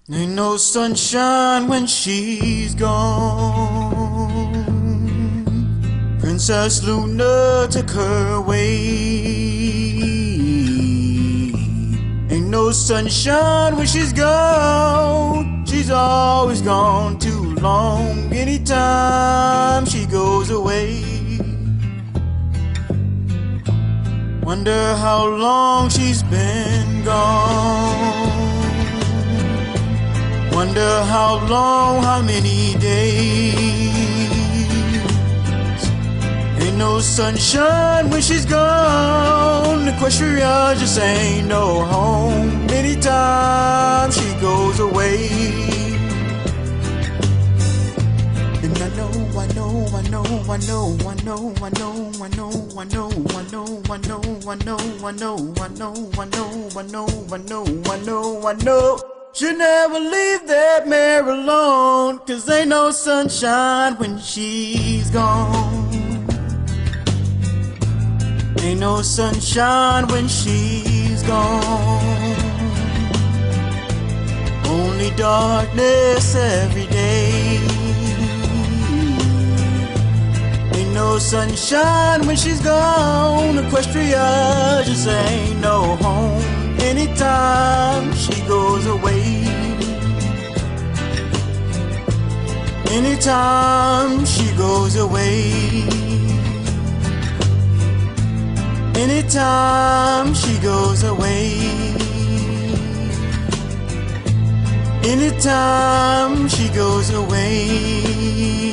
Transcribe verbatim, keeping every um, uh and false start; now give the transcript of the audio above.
Ain't no sunshine when she's gone. Princess Luna took her away. Ain't no sunshine when she's gone. She's always gone too long. Anytime she goes away. Wonder how long she's been gone. Wonder how long, how many days. Ain't no sunshine when she's gone. Equestria just ain't no home. Anytime she goes away. And I know, I know, I know, I know, I know, I know, I know, I know, I know, I know, I know, I know, I know, I know, I know, I know, I know, I know. Should never leave that mare alone, 'cause ain't no sunshine when she's gone. Ain't no sunshine when she's gone. Only darkness every day. Ain't no sunshine when she's gone. Equestria just ain't no home. Anytime she goes away. Anytime she goes away. Anytime she goes away. Anytime she goes away.